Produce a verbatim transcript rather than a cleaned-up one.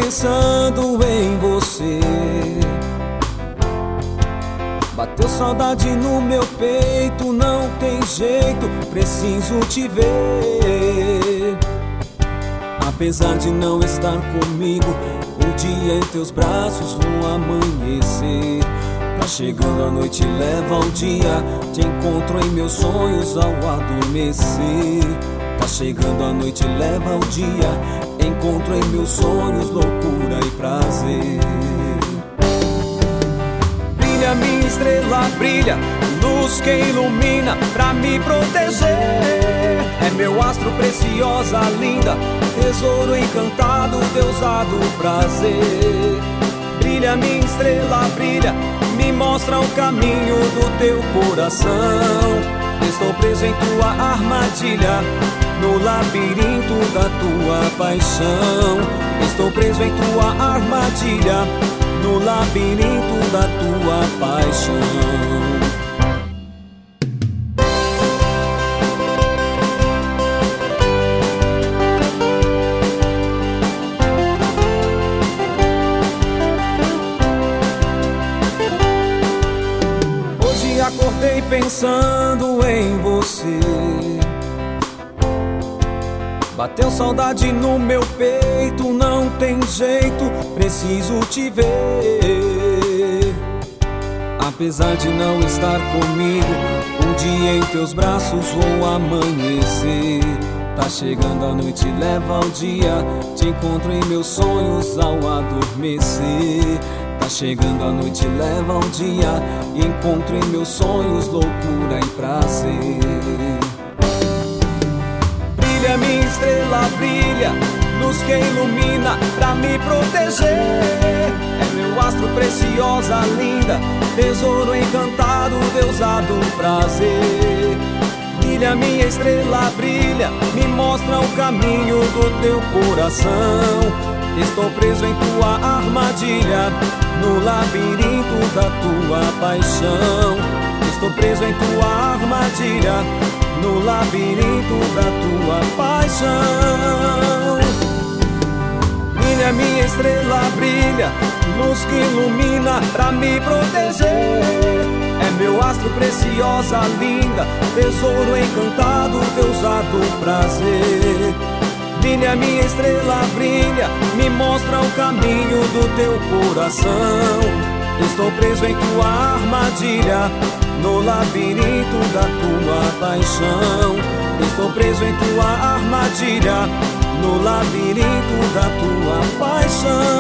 pensando em você. Bateu saudade no meu peito, não tem jeito, preciso te ver. Apesar de não estar comigo, um dia em teus braços vou amanhecer. Tá chegando a noite, leva o dia, te encontro em meus sonhos ao adormecer. Tá chegando a noite, leva o dia, encontro em meus sonhos loucura e prazer. Brilha minha estrela, brilha, luz que ilumina pra me proteger. É meu astro preciosa, linda, tesouro encantado, deusado prazer. Brilha minha estrela, brilha, me mostra o caminho do teu coração. Estou preso em tua armadilha, no labirinto da tua paixão. Estou preso em tua armadilha, no labirinto da tua paixão. Hoje acordei pensando em você. Bateu saudade no meu peito, não tem jeito, preciso te ver. Apesar de não estar comigo, um dia em teus braços vou amanhecer. Tá chegando a noite, leva o dia, te encontro em meus sonhos ao adormecer. Tá chegando a noite, leva o dia, encontro em meus sonhos loucura e prazer. Brilha minha estrela, brilha, luz que ilumina pra me proteger. É meu astro preciosa, linda, tesouro encantado, deusado prazer. Brilha minha estrela, brilha, me mostra o caminho do teu coração. Estou preso em tua armadilha, no labirinto da tua paixão. Estou preso em tua armadilha, no labirinto da tua paixão. Brilha minha estrela, brilha, luz que ilumina pra me proteger. É meu astro preciosa, linda, tesouro encantado, deusado prazer. Brilha minha estrela, brilha, me mostra o caminho do teu coração. Estou preso em tua armadilha, no labirinto da tua paixão. Estou preso em tua armadilha, no labirinto da tua paixão.